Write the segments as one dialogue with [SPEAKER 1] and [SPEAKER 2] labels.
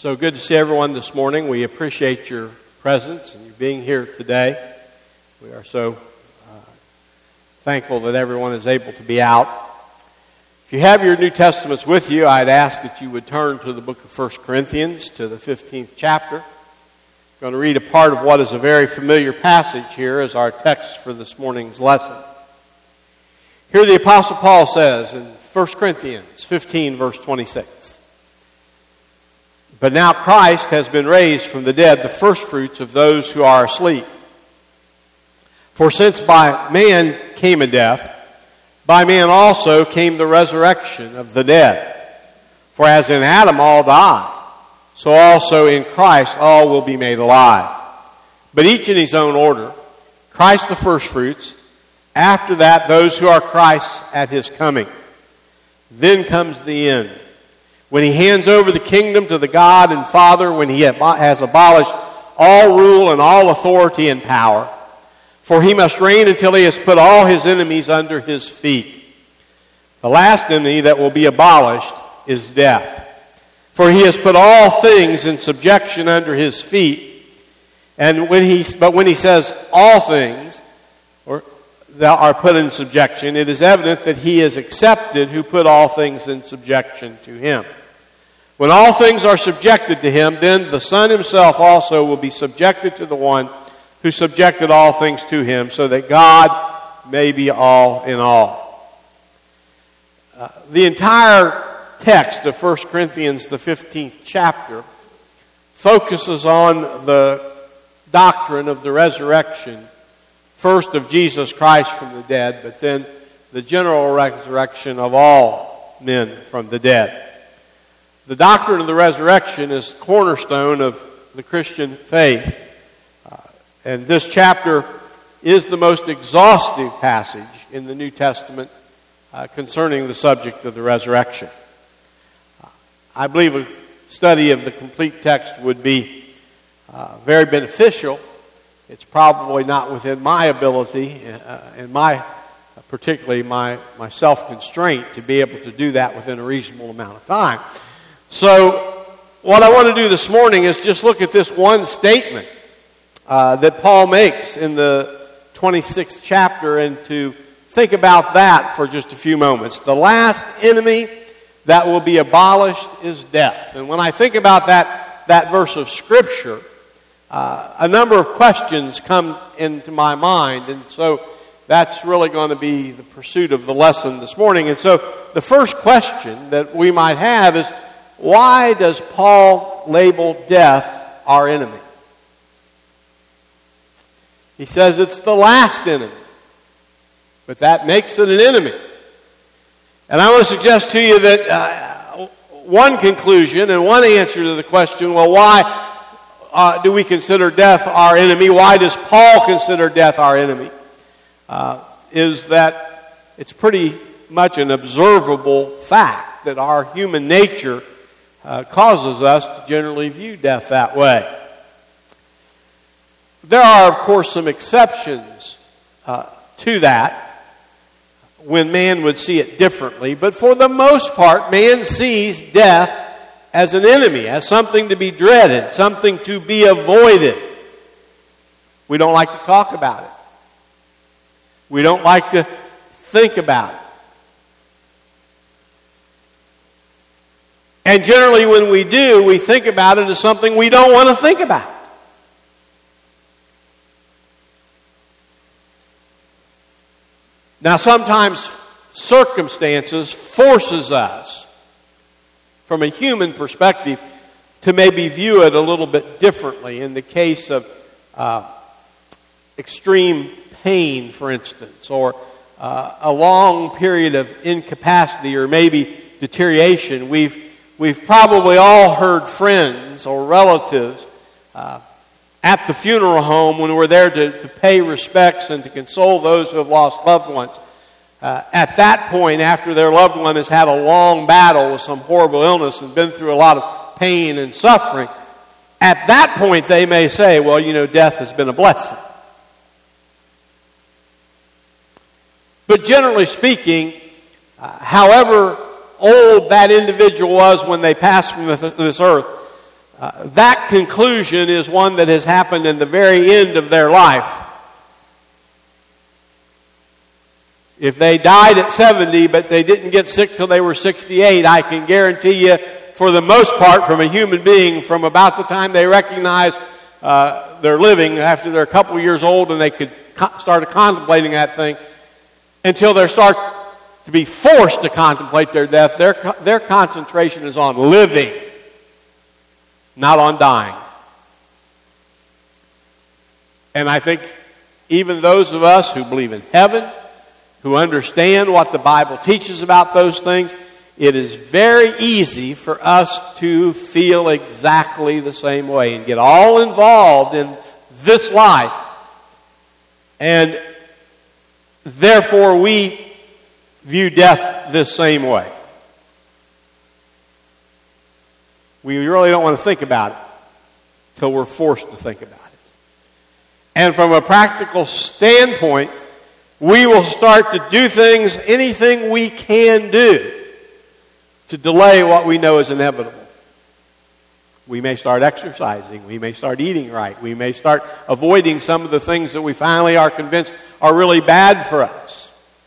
[SPEAKER 1] So good to see everyone this morning. We appreciate your presence and you being here today. We are so thankful that everyone is able to be out. If you have your New Testaments with you, I'd ask that you would turn to the book of 1 Corinthians, to the 15th chapter. I'm going to read a part of what is a very familiar passage here as our text for this morning's lesson. Here the Apostle Paul says in 1 Corinthians 15, verse 26, "But now Christ has been raised from the dead, the firstfruits of those who are asleep. For since by man came a death, by man also came the resurrection of the dead. For as in Adam all die, so also in Christ all will be made alive. But each in his own order, Christ the firstfruits, after that those who are Christ's at his coming. Then comes the end, when he hands over the kingdom to the God and Father, when he has abolished all rule and all authority and power. For he must reign until he has put all his enemies under his feet. The last enemy that will be abolished is death. For he has put all things in subjection under his feet. And when he says all things that are put in subjection, it is evident that he is accepted who put all things in subjection to him. When all things are subjected to him, then the Son himself also will be subjected to the one who subjected all things to him, so that God may be all in all." The entire text of 1 Corinthians, the 15th chapter, focuses on the doctrine of the resurrection, first of Jesus Christ from the dead, but then the general resurrection of all men from the dead. The doctrine of the resurrection is the cornerstone of the Christian faith. And this chapter is the most exhaustive passage in the New Testament concerning the subject of the resurrection. I believe a study of the complete text would be very beneficial. It's probably not within my ability and particularly my self-constraint to be able to do that within a reasonable amount of time. So what I want to do this morning is just look at this one statement that Paul makes in the 26th chapter, and to think about that for just a few moments. The last enemy that will be abolished is death. And when I think about that verse of Scripture, a number of questions come into my mind, and so that's really going to be the pursuit of the lesson this morning. And so the first question that we might have is, why does Paul label death our enemy? He says it's the last enemy, but that makes it an enemy. And I want to suggest to you that one conclusion and one answer to the question, well, why do we consider death our enemy? Why does Paul consider death our enemy? Is that it's pretty much an observable fact that our human nature causes us to generally view death that way. There are, of course, some exceptions to that when man would see it differently. But for the most part, man sees death as an enemy, as something to be dreaded, something to be avoided. We don't like to talk about it. We don't like to think about it. And generally when we do, we think about it as something we don't want to think about. Now, sometimes circumstances forces us, from a human perspective, to maybe view it a little bit differently. In the case of extreme pain, for instance, or a long period of incapacity or maybe deterioration, we've probably all heard friends or relatives at the funeral home when we're there to pay respects and to console those who have lost loved ones. At that point, after their loved one has had a long battle with some horrible illness and been through a lot of pain and suffering, at that point they may say, well, death has been a blessing. But generally speaking, however old that individual was when they passed from this earth, that conclusion is one that has happened in the very end of their life. If they died at 70, but they didn't get sick till they were 68, I can guarantee you, for the most part, from a human being, from about the time they recognize they're living, after they're a couple years old and they could start contemplating that thing, until they start to be forced to contemplate their death, their concentration is on living, not on dying. And I think even those of us who believe in heaven, who understand what the Bible teaches about those things, it is very easy for us to feel exactly the same way and get all involved in this life. And therefore we view death this same way. We really don't want to think about it till we're forced to think about it. And from a practical standpoint, we will start to do things, anything we can do, to delay what we know is inevitable. We may start exercising. We may start eating right. We may start avoiding some of the things that we finally are convinced are really bad for us,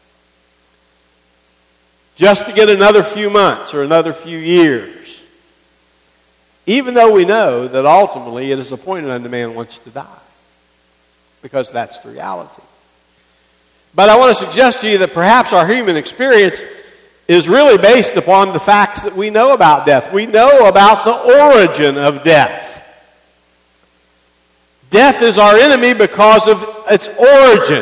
[SPEAKER 1] just to get another few months or another few years, even though we know that ultimately it is appointed unto man once to die, because that's the reality. But I want to suggest to you that perhaps our human experience is really based upon the facts that we know about death. We know about the origin of death. Death is our enemy because of its origin.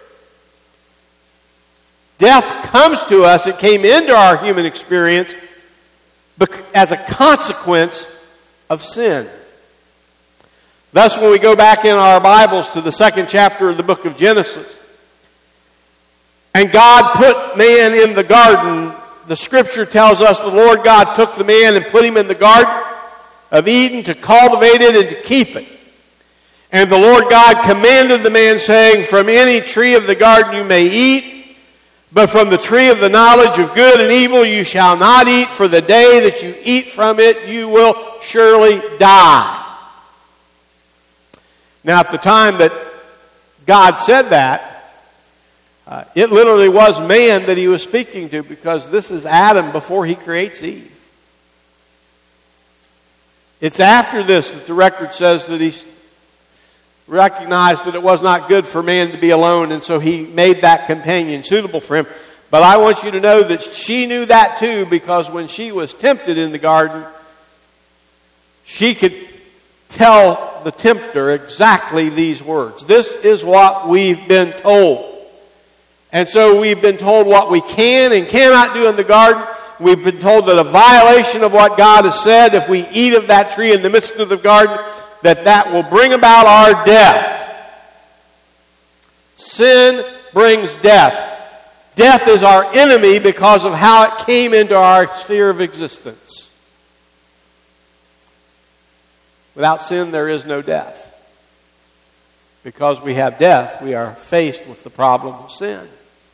[SPEAKER 1] Death comes to us, it came into our human experience as a consequence of sin. Thus, when we go back in our Bibles to the 2nd chapter of the book of Genesis, and God put man in the garden, the Scripture tells us the Lord God took the man and put him in the garden of Eden to cultivate it and to keep it. And the Lord God commanded the man, saying, "From any tree of the garden you may eat, but from the tree of the knowledge of good and evil you shall not eat, for the day that you eat from it you will surely die." Now, at the time that God said that, it literally was man that he was speaking to, because this is Adam before he creates Eve. It's after this that the record says that he recognized that it was not good for man to be alone, and so he made that companion suitable for him. But I want you to know that she knew that too, because when she was tempted in the garden, she could tell the tempter exactly these words. This is what we've been told. And so we've been told what we can and cannot do in the garden. We've been told that a violation of what God has said, if we eat of that tree in the midst of the garden, that will bring about our death. Sin brings death. Death is our enemy because of how it came into our sphere of existence. Without sin, there is no death. Because we have death, we are faced with the problem of sin.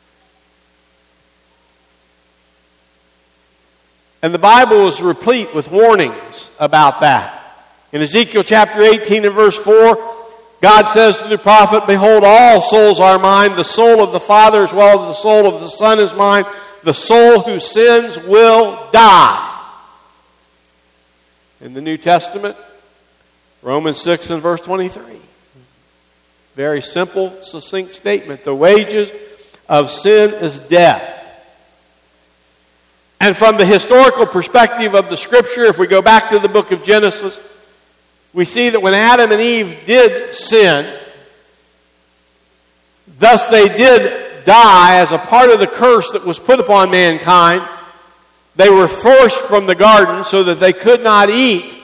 [SPEAKER 1] And the Bible is replete with warnings about that. In Ezekiel chapter 18 and verse 4, God says to the prophet, "Behold, all souls are mine. The soul of the Father as well as the soul of the Son is mine. The soul who sins will die." In the New Testament, Romans 6 and verse 23. Very simple, succinct statement. The wages of sin is death. And from the historical perspective of the Scripture, if we go back to the book of Genesis, we see that when Adam and Eve did sin, thus they did die as a part of the curse that was put upon mankind. They were forced from the garden so that they could not eat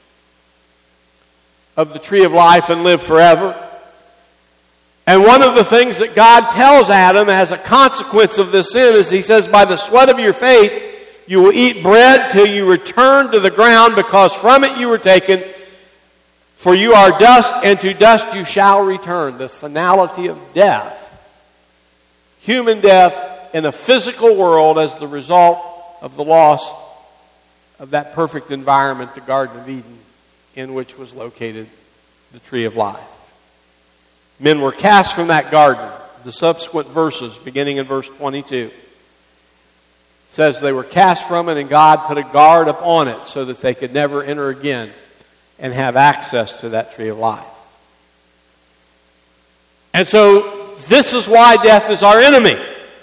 [SPEAKER 1] of the tree of life and live forever. And one of the things that God tells Adam as a consequence of this sin is he says, "By the sweat of your face you will eat bread till you return to the ground, because from it you were taken. For you are dust, and to dust you shall return." The finality of death. Human death in a physical world as the result of the loss of that perfect environment, the Garden of Eden. in which was located the tree of life. Men were cast from that garden. The subsequent verses, beginning in verse 22, says they were cast from it and God put a guard upon it so that they could never enter again and have access to that tree of life. And so this is why death is our enemy.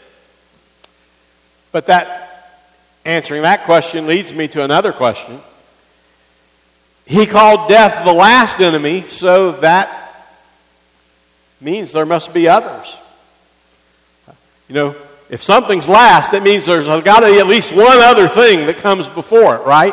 [SPEAKER 1] But answering that question leads me to another question. He called death the last enemy, so that means there must be others. You know, if something's last, that means there's got to be at least one other thing that comes before it, right?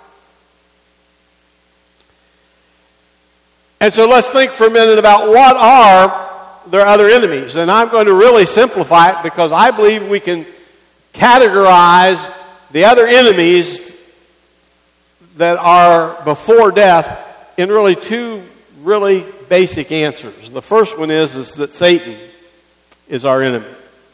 [SPEAKER 1] And so let's think for a minute about what are their other enemies. And I'm going to really simplify it because I believe we can categorize the other enemies that are before death in really two really basic answers. The first one is that Satan is our enemy.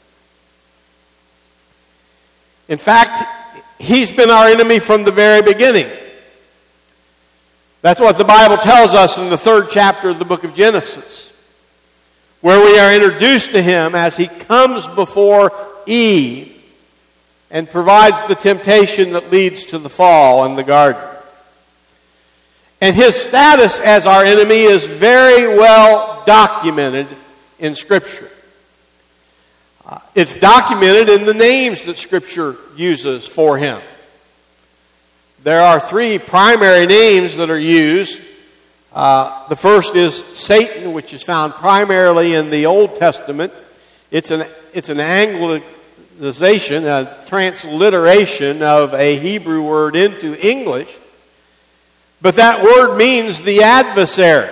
[SPEAKER 1] In fact, he's been our enemy from the very beginning. That's what the Bible tells us in the 3rd chapter of the book of Genesis, where we are introduced to him as he comes before Eve and provides the temptation that leads to the fall in the garden. And his status as our enemy is very well documented in Scripture. It's documented in the names that Scripture uses for him. There are 3 primary names that are used. The first is Satan, which is found primarily in the Old Testament. It's an anglicization, a transliteration of a Hebrew word into English. But that word means the adversary.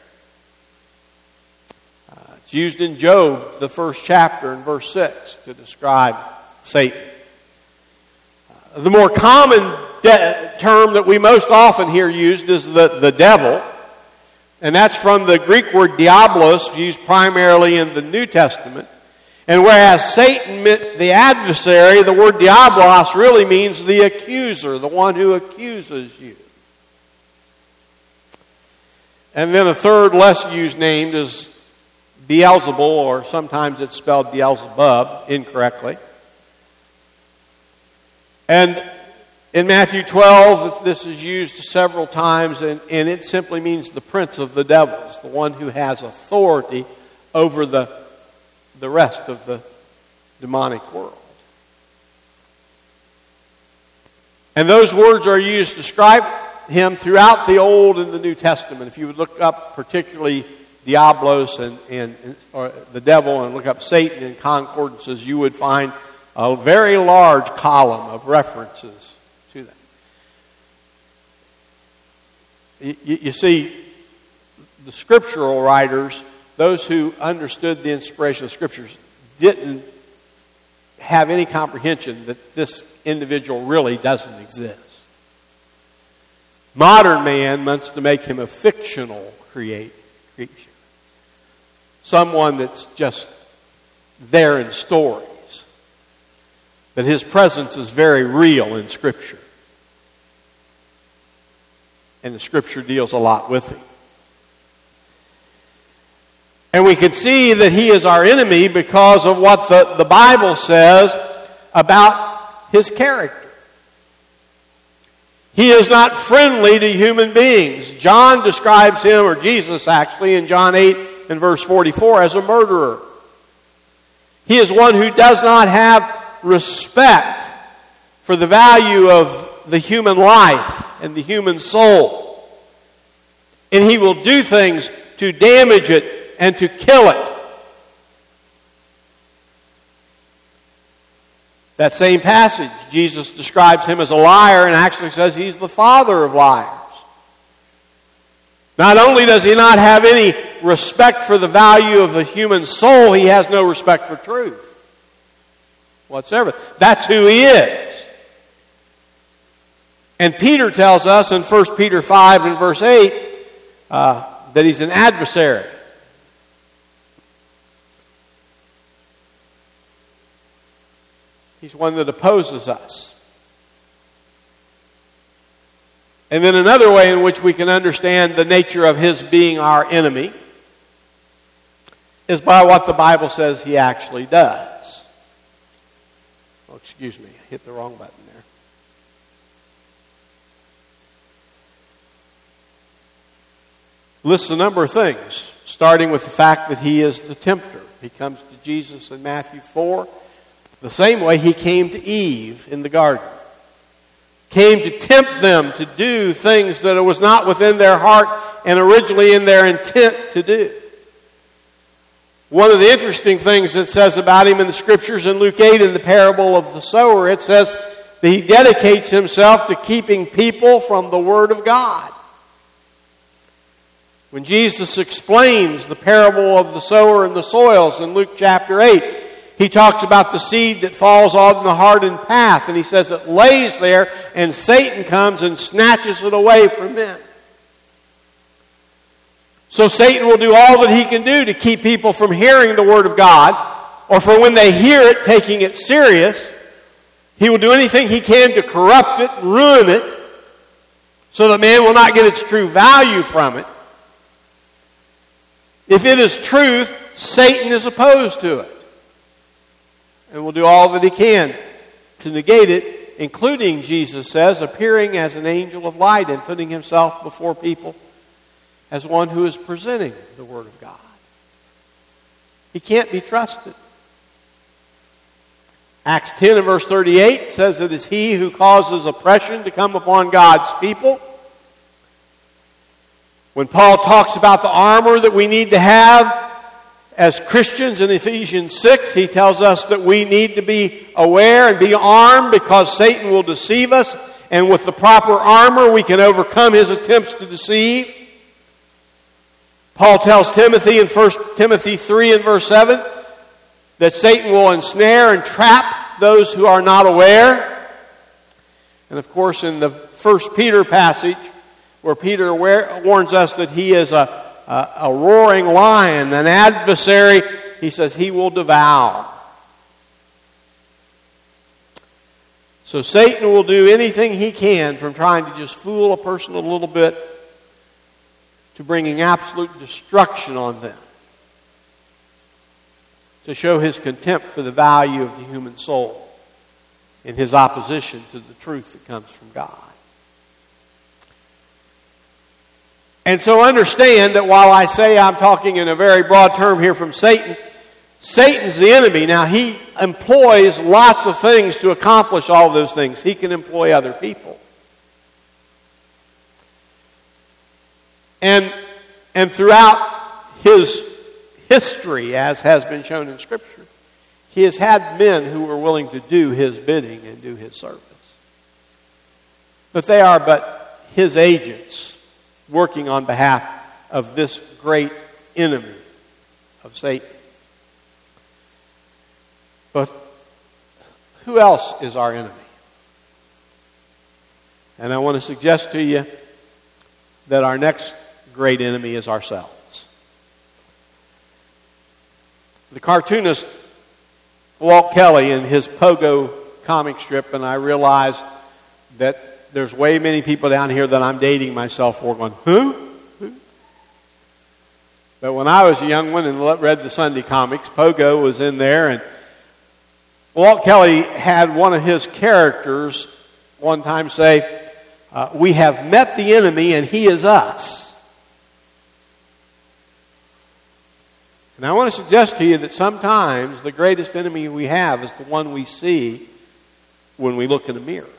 [SPEAKER 1] It's used in Job, the 1st chapter, in verse 6, to describe Satan. The more common term that we most often hear used is the devil. And that's from the Greek word diablos, used primarily in the New Testament. And whereas Satan meant the adversary, the word diablos really means the accuser, the one who accuses you. And then a third less used name is Beelzebul, or sometimes it's spelled Beelzebub incorrectly. And in Matthew 12, this is used several times, and it simply means the prince of the devils, the one who has authority over the rest of the demonic world. And those words are used to describe him throughout the Old and the New Testament. If you would look up particularly Diablos or the devil and look up Satan in concordances, you would find a very large column of references to that. You see, the scriptural writers, those who understood the inspiration of Scriptures, didn't have any comprehension that this individual really doesn't exist. Modern man wants to make him a fictional creature. Someone that's just there in stories. But his presence is very real in Scripture. And the Scripture deals a lot with him. And we can see that he is our enemy because of what the Bible says about his character. He is not friendly to human beings. John describes him, or Jesus actually, in John 8 and verse 44, as a murderer. He is one who does not have respect for the value of the human life and the human soul. And he will do things to damage it and to kill it. That same passage, Jesus describes him as a liar and actually says he's the father of liars. Not only does he not have any respect for the value of the human soul, he has no respect for truth whatsoever. That's who he is. And Peter tells us in 1 Peter 5 and verse 8 that he's an adversary. He's one that opposes us. And then another way in which we can understand the nature of his being our enemy is by what the Bible says he actually does. Oh, excuse me, I hit the wrong button there. Lists a number of things, starting with the fact that he is the tempter. He comes to Jesus in Matthew 4, the same way he came to Eve in the garden. Came to tempt them to do things that it was not within their heart and originally in their intent to do. One of the interesting things it says about him in the Scriptures in Luke 8 in the parable of the sower, it says that he dedicates himself to keeping people from the Word of God. When Jesus explains the parable of the sower and the soils in Luke chapter 8, he talks about the seed that falls on the hardened path, and he says it lays there and Satan comes and snatches it away from men. So Satan will do all that he can do to keep people from hearing the Word of God, or for when they hear it, taking it serious. He will do anything he can to corrupt it, ruin it, so that man will not get its true value from it. If it is truth, Satan is opposed to it, and will do all that he can to negate it, including, Jesus says, appearing as an angel of light and putting himself before people as one who is presenting the Word of God. He can't be trusted. Acts 10 and verse 38 says it is he who causes oppression to come upon God's people. When Paul talks about the armor that we need to have as Christians in Ephesians 6, he tells us that we need to be aware and be armed because Satan will deceive us, and with the proper armor we can overcome his attempts to deceive. Paul tells Timothy in 1 Timothy 3 and verse 7 that Satan will ensnare and trap those who are not aware. And of course in the 1 Peter passage where Peter warns us that he is a roaring lion, an adversary, he says he will devour. So Satan will do anything he can from trying to just fool a person a little bit to bringing absolute destruction on them, to show his contempt for the value of the human soul in his opposition to the truth that comes from God. And so understand that while I say I'm talking in a very broad term here from Satan, Satan's the enemy. Now, he employs lots of things to accomplish all those things. He can employ other people. And throughout his history, as has been shown in Scripture, he has had men who were willing to do his bidding and do his service. But they are but his agents working on behalf of this great enemy of Satan. But who else is our enemy? And I want to suggest to you that our next great enemy is ourselves. The cartoonist Walt Kelly in his Pogo comic strip, and I realize that there's way many people down here that I'm dating myself for going, who? But when I was a young one and read the Sunday comics, Pogo was in there, and Walt Kelly had one of his characters one time say, we have met the enemy and he is us. And I want to suggest to you that sometimes the greatest enemy we have is the one we see when we look in the mirror.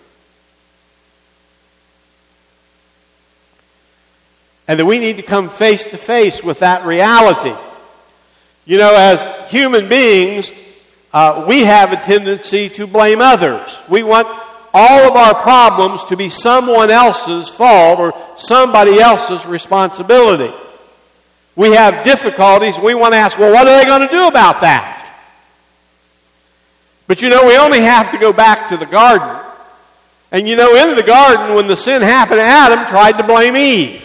[SPEAKER 1] And that we need to come face to face with that reality. You know, as human beings, we have a tendency to blame others. We want all of our problems to be someone else's fault or somebody else's responsibility. We have difficulties. We want to ask, well, what are they going to do about that? But you know, we only have to go back to the garden. And you know, in the garden, when the sin happened, Adam tried to blame Eve.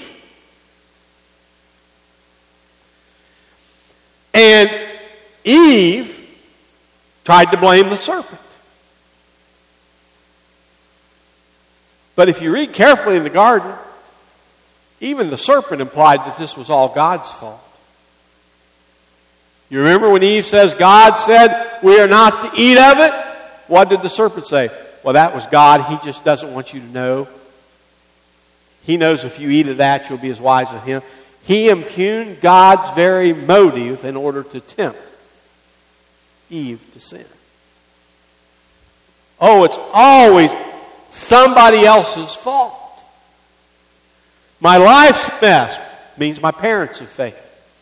[SPEAKER 1] And Eve tried to blame the serpent. But if you read carefully in the garden, even the serpent implied that this was all God's fault. You remember when Eve says, God said we are not to eat of it? What did the serpent say? Well, that was God. He just doesn't want you to know. He knows if you eat of that, you'll be as wise as Him. He impugned God's very motive in order to tempt Eve to sin. Oh, it's always somebody else's fault. My life's mess means my parents have failed.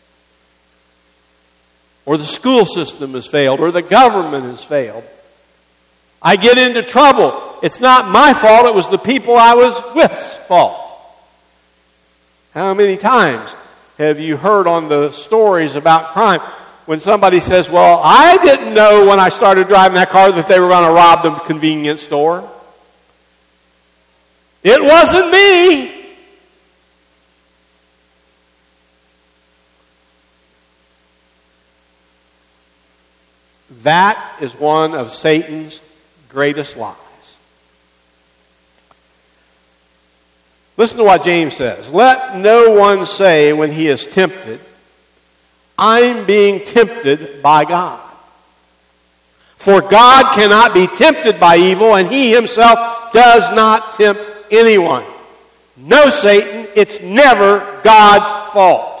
[SPEAKER 1] Or the school system has failed. Or the government has failed. I get into trouble. It's not my fault. It was the people I was with's fault. How many times have you heard on the stories about crime when somebody says, well, I didn't know when I started driving that car that they were going to rob the convenience store. It wasn't me. That is one of Satan's greatest lies. Listen to what James says. Let no one say when he is tempted, I'm being tempted by God. For God cannot be tempted by evil, and He Himself does not tempt anyone. No, Satan, it's never God's fault.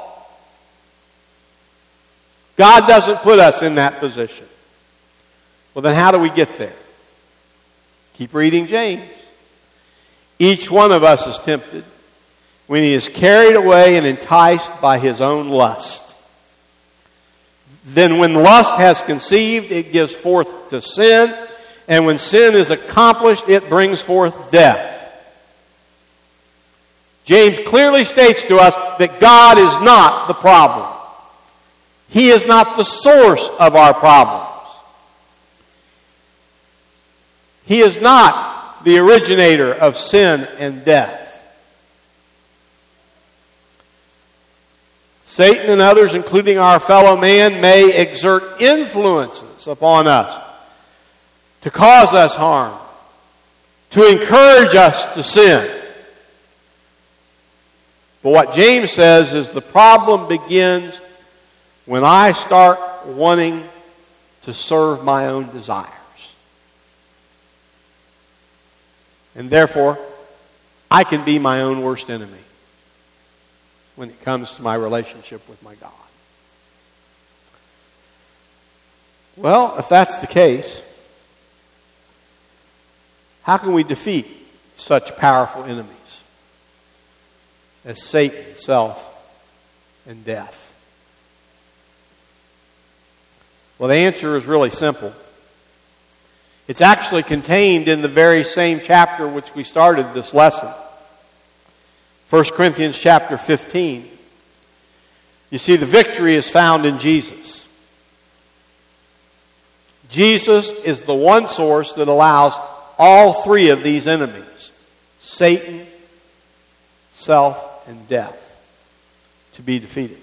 [SPEAKER 1] God doesn't put us in that position. Well, then how do we get there? Keep reading James. Each one of us is tempted when he is carried away and enticed by his own lust. Then when lust has conceived, it gives forth to sin. And when sin is accomplished, it brings forth death. James clearly states to us that God is not the problem. He is not the source of our problems. He is not the originator of sin and death. Satan and others, including our fellow man, may exert influences upon us to cause us harm, to encourage us to sin. But what James says is the problem begins when I start wanting to serve my own desires. And therefore, I can be my own worst enemy when it comes to my relationship with my God. Well, if that's the case, how can we defeat such powerful enemies as Satan, self, and death? Well, the answer is really simple. It's actually contained in the very same chapter which we started this lesson. 1 Corinthians chapter 15. You see, the victory is found in Jesus. Jesus is the one source that allows all three of these enemies, Satan, self, and death, to be defeated.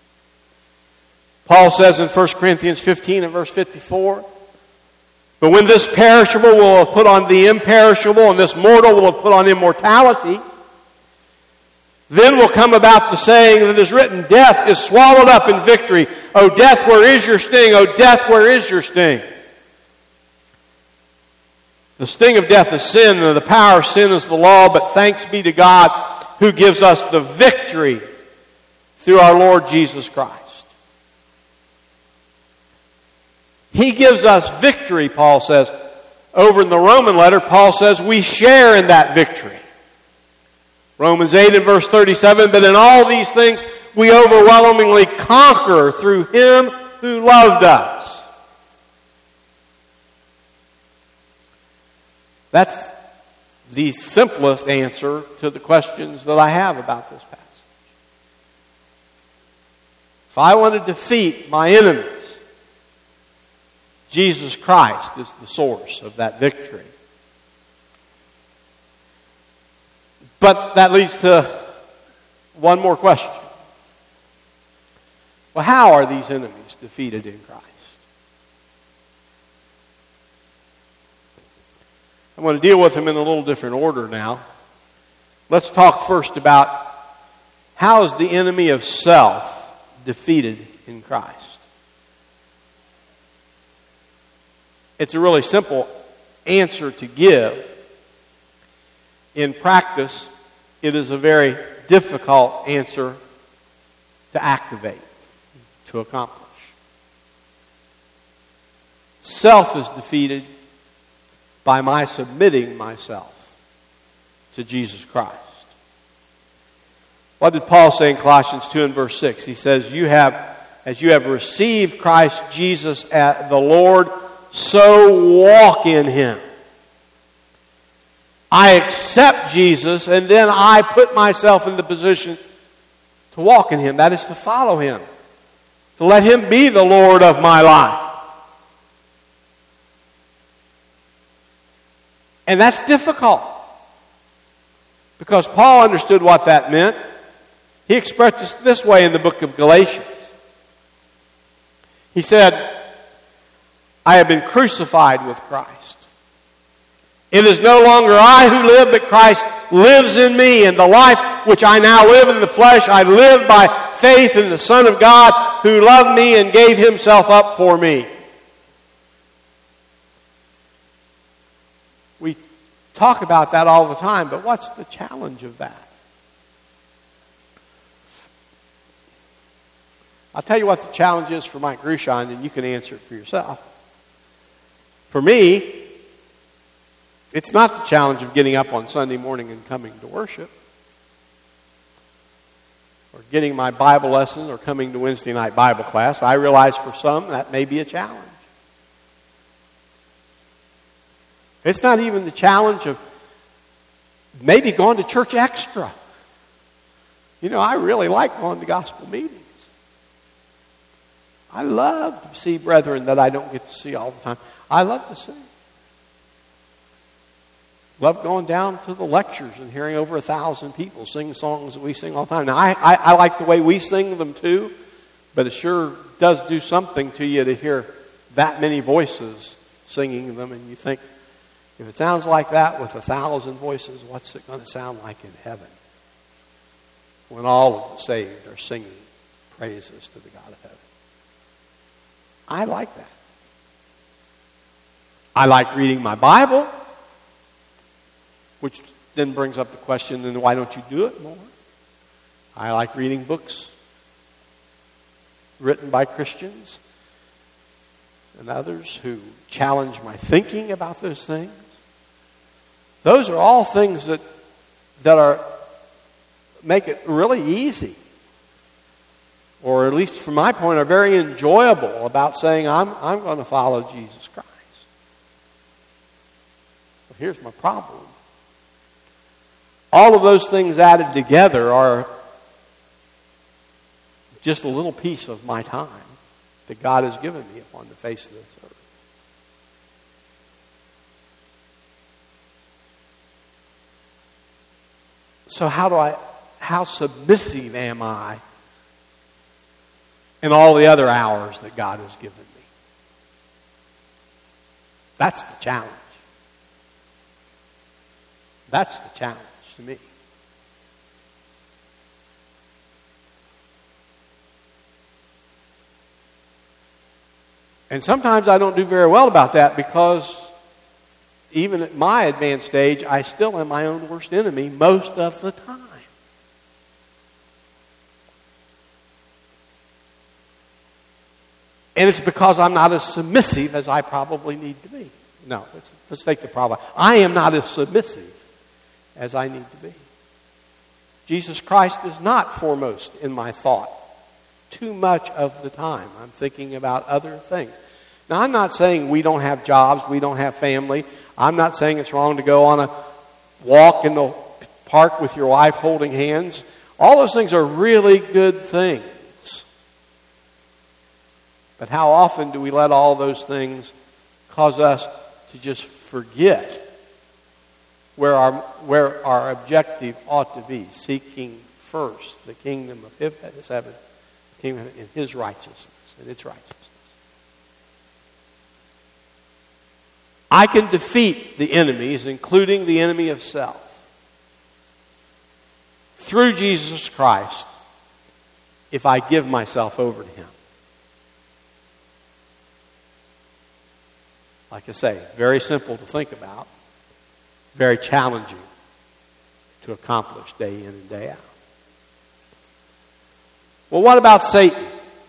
[SPEAKER 1] Paul says in 1 Corinthians 15 and verse 54, but when this perishable will have put on the imperishable, and this mortal will have put on immortality, then will come about the saying that is written, death is swallowed up in victory. O death, where is your sting? O death, where is your sting? The sting of death is sin, and the power of sin is the law, but thanks be to God who gives us the victory through our Lord Jesus Christ. He gives us victory, Paul says. Over in the Roman letter, Paul says we share in that victory. Romans 8 and verse 37, but in all these things we overwhelmingly conquer through Him who loved us. That's the simplest answer to the questions that I have about this passage. If I want to defeat my enemies, Jesus Christ is the source of that victory. But that leads to one more question. Well, how are these enemies defeated in Christ? I'm going to deal with them in a little different order now. let's talk first about how is the enemy of self defeated in Christ. It's a really simple answer to give. In practice, it is a very difficult answer to activate, to accomplish. Self is defeated by my submitting myself to Jesus Christ. What did Paul say in Colossians 2 and verse 6? He says, as you have received Christ Jesus as the Lord, so walk in Him. I accept Jesus, and then I put myself in the position to walk in Him. That is to follow Him. To let Him be the Lord of my life. And that's difficult. Because Paul understood what that meant. He expressed it this way in the book of Galatians. He said, I have been crucified with Christ. It is no longer I who live, but Christ lives in me. And the life which I now live in the flesh, I live by faith in the Son of God who loved me and gave Himself up for me. We talk about that all the time, but what's the challenge of that? I'll tell you what the challenge is for Mike Grushon, and you can answer it for yourself. For me, it's not the challenge of getting up on Sunday morning and coming to worship, or getting my Bible lesson, or coming to Wednesday night Bible class. I realize for some that may be a challenge. It's not even the challenge of maybe going to church extra. You know, I really like going to gospel meetings. I love to see brethren that I don't get to see all the time. I love to sing. Love going down to the lectures and hearing over 1,000 people sing songs that we sing all the time. Now, I like the way we sing them too, but it sure does do something to you to hear that many voices singing them, and you think, if it sounds like that with 1,000 voices, what's it going to sound like in heaven when all of the saved are singing praises to the God of heaven? I like that. I like reading my Bible, which then brings up the question, then why don't you do it more? I like reading books written by Christians and others who challenge my thinking about those things. Those are all things that make it really easy, or at least from my point, are very enjoyable about saying, I'm going to follow Jesus Christ. But here's my problem. All of those things added together are just a little piece of my time that God has given me upon the face of this earth. So how submissive am I in all the other hours that God has given me? That's the challenge. That's the challenge to me. And sometimes I don't do very well about that because even at my advanced age, I still am my own worst enemy most of the time. And it's because I'm not as submissive as I probably need to be. No, let's take the problem. I am not as submissive as I need to be. Jesus Christ is not foremost in my thought too much of the time. I'm thinking about other things. Now, I'm not saying we don't have jobs, we don't have family. I'm not saying it's wrong to go on a walk in the park with your wife holding hands. All those things are really good things. But how often do we let all those things cause us to just forget where our objective ought to be, seeking first the kingdom of heaven, the kingdom in His righteousness and its righteousness. I can defeat the enemies, including the enemy of self, through Jesus Christ if I give myself over to Him. Like I say, very simple to think about, very challenging to accomplish day in and day out. Well, what about Satan?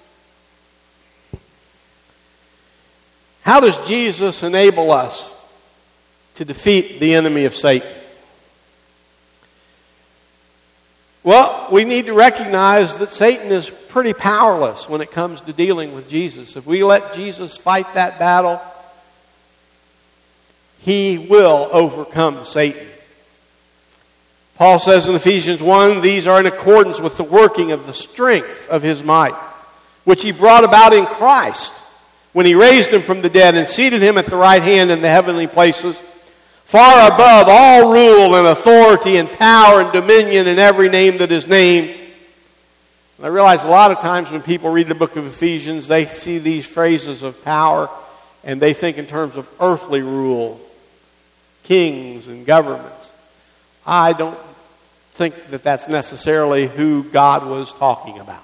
[SPEAKER 1] How does Jesus enable us to defeat the enemy of Satan? Well, we need to recognize that Satan is pretty powerless when it comes to dealing with Jesus. If we let Jesus fight that battle, He will overcome Satan. Paul says in Ephesians 1, these are in accordance with the working of the strength of His might, which He brought about in Christ, when He raised Him from the dead and seated Him at the right hand in the heavenly places, far above all rule and authority and power and dominion and every name that is named. And I realize a lot of times when people read the book of Ephesians, they see these phrases of power and they think in terms of earthly rule, kings and governments. I don't think that that's necessarily who God was talking about.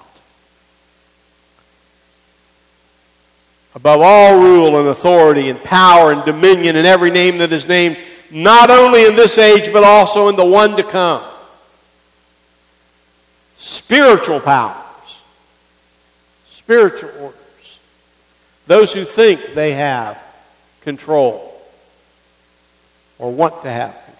[SPEAKER 1] Above all rule and authority and power and dominion and every name that is named, not only in this age but also in the one to come. Spiritual powers, spiritual orders, those who think they have control or want to have control.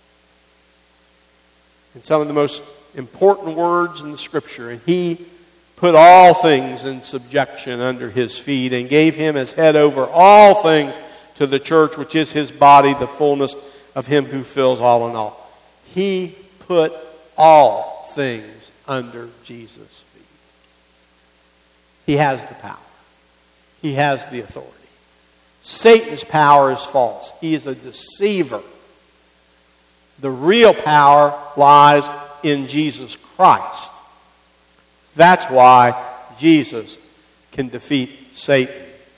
[SPEAKER 1] And some of the most important words in the Scripture, and He put all things in subjection under His feet and gave Him as head over all things to the church, which is His body, the fullness of Him who fills all in all. He put all things under Jesus' feet. He has the power. He has the authority. Satan's power is false. He is a deceiver. The real power lies in Jesus Christ. That's why Jesus can defeat Satan.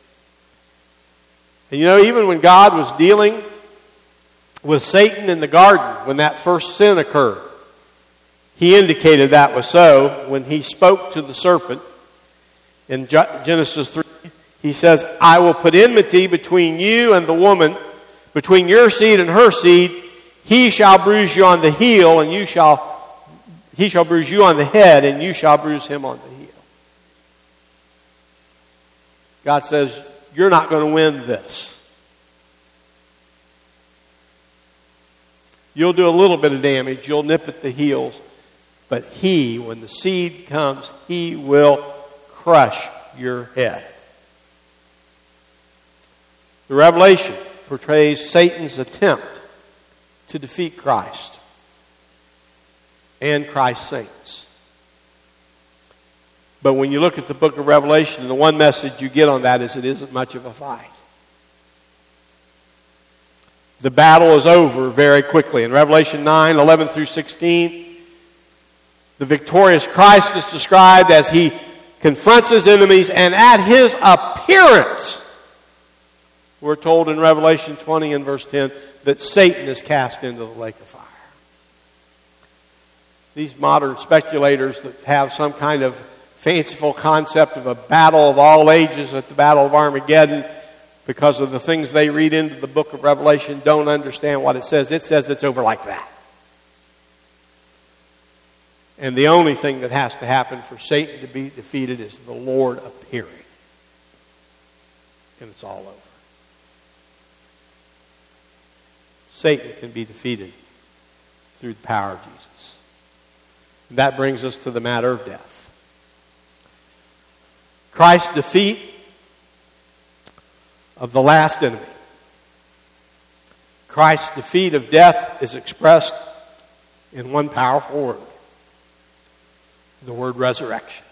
[SPEAKER 1] And you know, even when God was dealing with Satan in the garden, when that first sin occurred, He indicated that was so when He spoke to the serpent in Genesis 3. He says, I will put enmity between you and the woman, between your seed and her seed. He shall bruise you on the heel, and he shall bruise you on the head, and you shall bruise him on the heel. God says, you're not going to win this. You'll do a little bit of damage. You'll nip at the heels. But He, when the seed comes, He will crush your head. The Revelation portrays Satan's attempt to defeat Christ and Christ's saints. But when you look at the book of Revelation, the one message you get on that is it isn't much of a fight. The battle is over very quickly. In Revelation 9, 11 through 16, the victorious Christ is described as He confronts His enemies, and at His appearance, we're told in Revelation 20 and verse 10 that Satan is cast into the lake of fire. These modern speculators that have some kind of fanciful concept of a battle of all ages at the Battle of Armageddon, because of the things they read into the book of Revelation, don't understand what it says. It says it's over like that. And the only thing that has to happen for Satan to be defeated is the Lord appearing. And it's all over. Satan can be defeated through the power of Jesus. And that brings us to the matter of death. Christ's defeat of the last enemy. Christ's defeat of death is expressed in one powerful word. The word resurrection.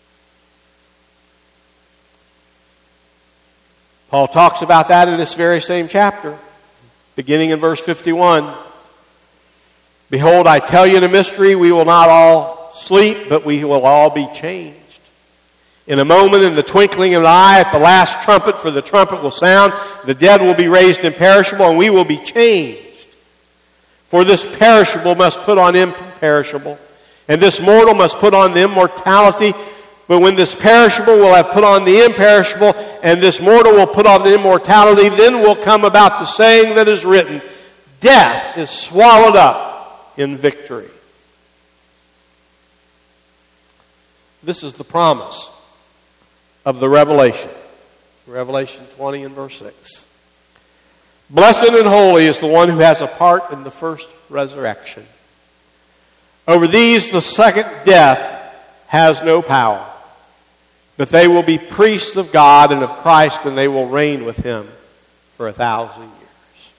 [SPEAKER 1] Paul talks about that in this very same chapter, beginning in verse 51. Behold, I tell you in a mystery, we will not all sleep, but we will all be changed. In a moment, in the twinkling of an eye, at the last trumpet, for the trumpet will sound, the dead will be raised imperishable, and we will be changed. For this perishable must put on imperishable, And this mortal must put on the immortality. But when this perishable will have put on the imperishable, and this mortal will put on the immortality, then will come about the saying that is written, death is swallowed up in victory. This is the promise of the Revelation. Revelation 20 and verse 6. Blessed and holy is the one who has a part in the first resurrection. Over these the second death has no power, but they will be priests of God and of Christ, and they will reign with him for 1,000 years.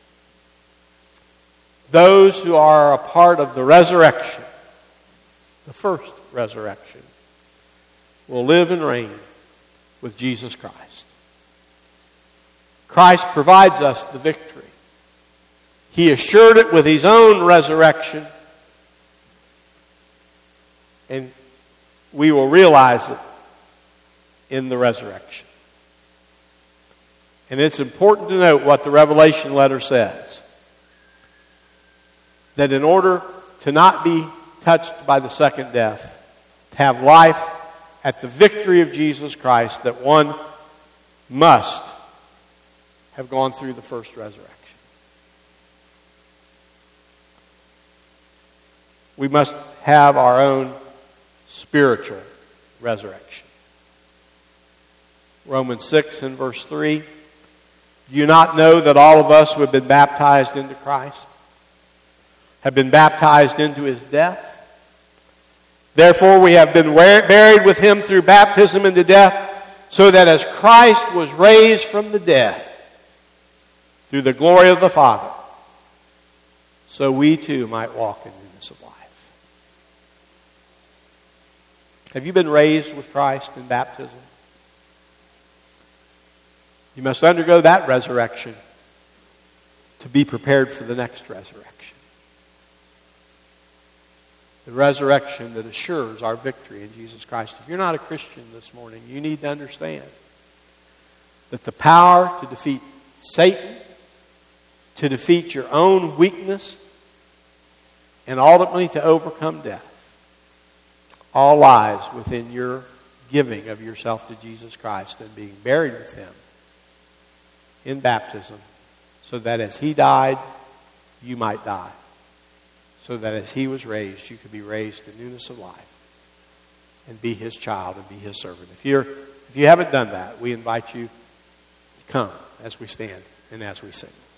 [SPEAKER 1] Those who are a part of the resurrection, the first resurrection, will live and reign with Jesus Christ. Christ provides us the victory. He assured it with his own resurrection, and we will realize it in the resurrection. And it's important to note what the Revelation letter says. That in order to not be touched by the second death, to have life at the victory of Jesus Christ, that one must have gone through the first resurrection. We must have our own spiritual resurrection. Romans 6 and verse 3. Do you not know that all of us who have been baptized into Christ have been baptized into his death? Therefore we have been buried with him through baptism into death, so that as Christ was raised from the dead through the glory of the Father, so we too might walk in newness of life. Have you been raised with Christ in baptism? You must undergo that resurrection to be prepared for the next resurrection. The resurrection that assures our victory in Jesus Christ. If you're not a Christian this morning, you need to understand that the power to defeat Satan, to defeat your own weakness, and ultimately to overcome death, all lies within your giving of yourself to Jesus Christ and being buried with him in baptism, so that as he died, you might die. So that as he was raised, you could be raised to newness of life and be his child and be his servant. If you haven't done that, we invite you to come as we stand and as we sing.